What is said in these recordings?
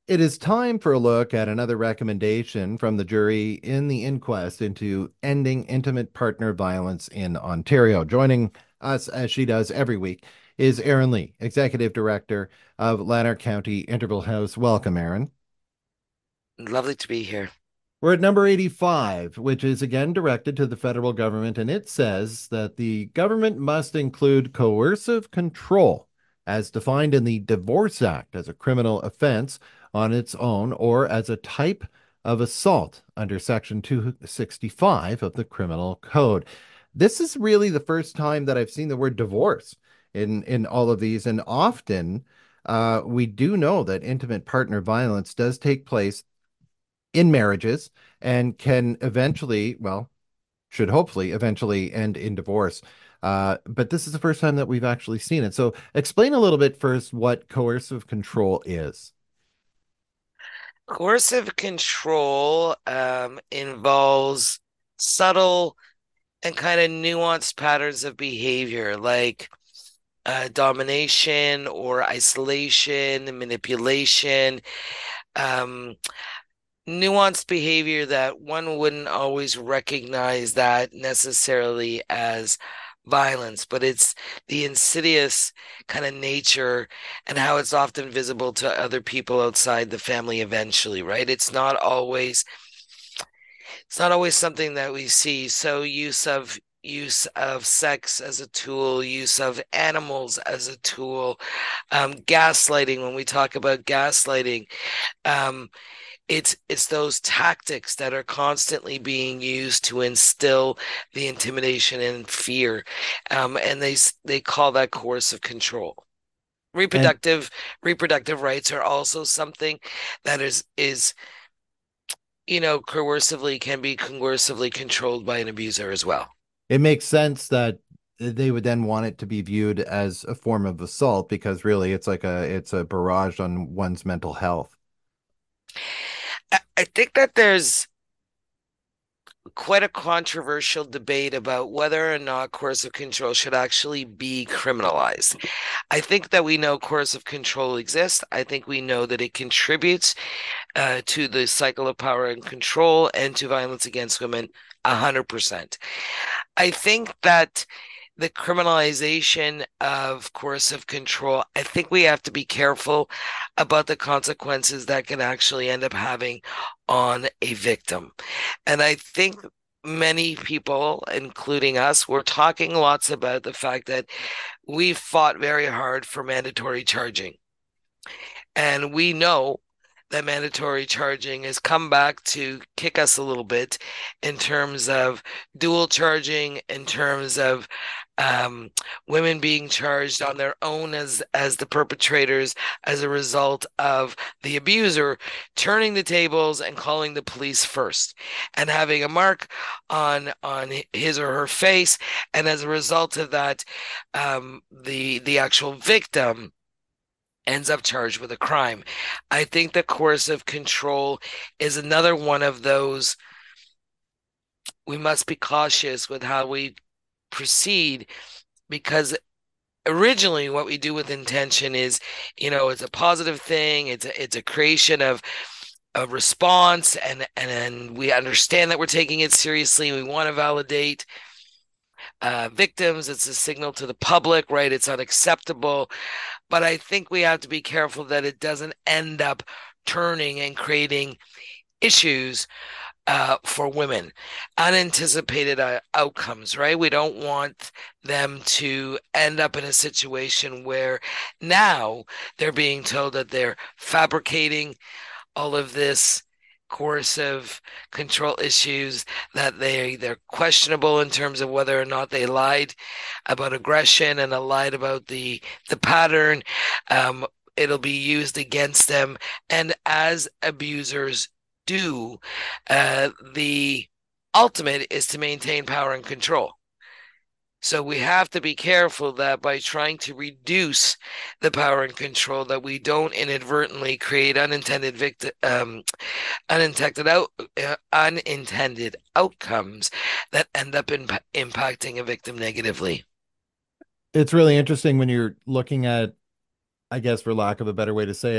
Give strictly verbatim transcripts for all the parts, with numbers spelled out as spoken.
It is time for a look at another recommendation from the jury in the inquest into ending intimate partner violence in Ontario. Joining us, as she does every week, is Erin Lee, Executive Director of Lanark County Interval House. Welcome, Erin. Lovely to be here. We're at number eighty-five, which is again directed to the federal government, and it says that the government must include coercive control as defined in the Divorce Act as a criminal offense on its own or as a type of assault under Section two sixty-five of the Criminal Code. This is really the first time that I've seen the word divorce in, in all of these, and often uh, we do know that intimate partner violence does take place in marriages and can eventually, well, should hopefully eventually end in divorce. Uh, but this is the first time that we've actually seen it. So explain a little bit first what coercive control is. Coercive control um, involves subtle and kind of nuanced patterns of behavior, like uh, domination or isolation, manipulation, um, nuanced behavior that one wouldn't always recognize that necessarily as violence, but it's the insidious kind of nature and how it's often visible to other people outside the family eventually, right? It's not always it's not always something that we see. So use of use of sex as a tool, use of animals as a tool, um, gaslighting. When we talk about gaslighting, um, it's it's those tactics that are constantly being used to instill the intimidation and fear, um, and they they call that coercive control. And Reproductive reproductive rights are also something that is is you know coercively can be coercively controlled by an abuser as well. it makes sense that they would then want it to be viewed as a form of assault because really it's like a it's a barrage on one's mental health. I, I think that there's quite a controversial debate about whether or not coercive control should actually be criminalized. I think that we know coercive control exists. I think we know that it contributes uh, to the cycle of power and control and to violence against women one hundred percent. I think that the criminalization of coercive control, I think we have to be careful about the consequences that can actually end up having on a victim. And I think many people, including us, were talking lots about the fact that we fought very hard for mandatory charging. And we know that mandatory charging has come back to kick us a little bit in terms of dual charging, in terms of um, women being charged on their own as as the perpetrators as a result of the abuser turning the tables and calling the police first and having a mark on on his or her face, and as a result of that, um, the the actual victim ends up charged with a crime. I think that coercive control is another one of those. We must be cautious with how we proceed because originally what we do with intention is, you know, it's a positive thing. It's a, it's a creation of a response, and and and we understand that we're taking it seriously. We want to validate uh, victims. It's a signal to the public, right? It's unacceptable. But I think we have to be careful that it doesn't end up turning and creating issues uh, for women, unanticipated uh, outcomes, right? We don't want them to end up in a situation where now they're being told that they're fabricating all of this coercive control issues, that they they're questionable in terms of whether or not they lied about aggression and lied about the the pattern. Um, it'll be used against them, and as abusers do, uh, the ultimate is to maintain power and control. So we have to be careful that by trying to reduce the power and control, that we don't inadvertently create unintended victim, um, unintended out, uh, unintended outcomes that end up in, impacting a victim negatively. It's really interesting when you're looking at, I guess, for lack of a better way to say it,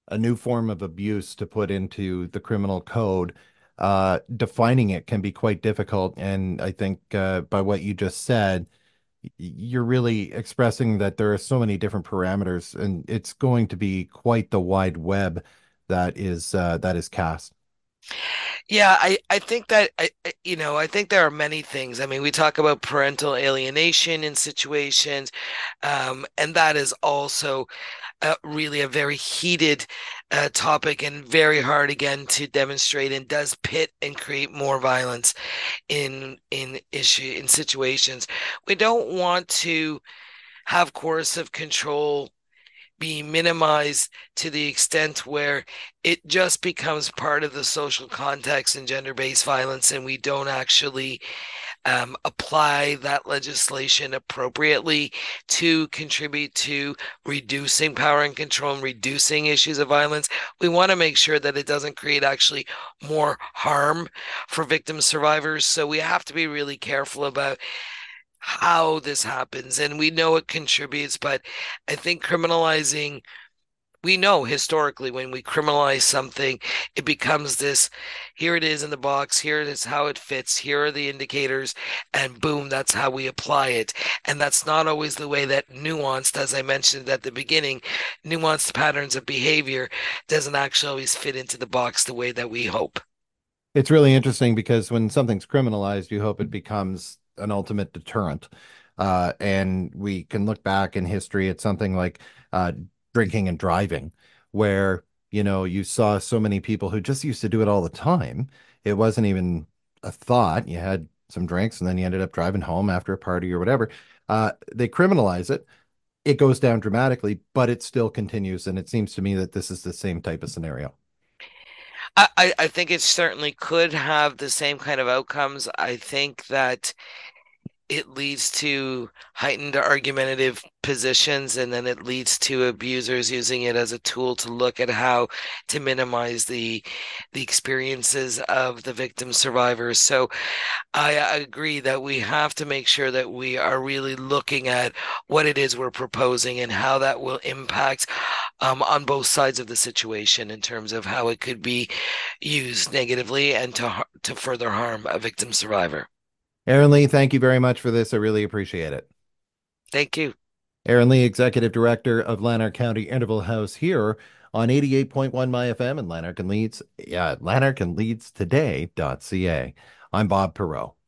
a new form of abuse to put into the criminal code. Uh, defining it can be quite difficult. And I think uh, by what you just said, y- you're really expressing that there are so many different parameters, and it's going to be quite the wide web that is uh, that is cast. Yeah, I, I think that I, I- you know, I think there are many things. I mean, we talk about parental alienation in situations, um, and that is also uh, really a very heated uh, topic and very hard again to demonstrate, and does pit and create more violence in in issue in situations. We don't want to have coercive control be minimized to the extent where it just becomes part of the social context and gender-based violence, and we don't actually um, apply that legislation appropriately to contribute to reducing power and control and reducing issues of violence. We want to make sure that it doesn't create actually more harm for victim survivors. So we have to be really careful about how this happens. And we know it contributes, but I think criminalizing, we know historically when we criminalize something, it becomes this, here it is in the box, here it is how it fits, here are the indicators, and boom, that's how we apply it. And that's not always the way that nuanced, as I mentioned at the beginning, nuanced patterns of behavior doesn't actually always fit into the box the way that we hope. It's really interesting because when something's criminalized, you hope it becomes an ultimate deterrent. Uh, and we can look back in history at something like uh, drinking and driving, where, you know, you saw so many people who just used to do it all the time. It wasn't even a thought. You had some drinks and then you ended up driving home after a party or whatever. Uh, they criminalize it. It goes down dramatically, but it still continues. And it seems to me that this is the same type of scenario. I, I I think it certainly could have the same kind of outcomes. I think that it leads to heightened argumentative positions, and then it leads to abusers using it as a tool to look at how to minimize the the experiences of the victim survivors. So I, I agree that we have to make sure that we are really looking at what it is we're proposing and how that will impact um, on both sides of the situation in terms of how it could be used negatively and to har- to further harm a victim survivor. Aaron Lee, thank you very much for this. I really appreciate it. Thank you. Aaron Lee, Executive Director of Lanark County Interval House here on eighty-eight point one My F M and Lanark and Leeds, yeah, Lanark and Leeds today dot C A. I'm Bob Perot.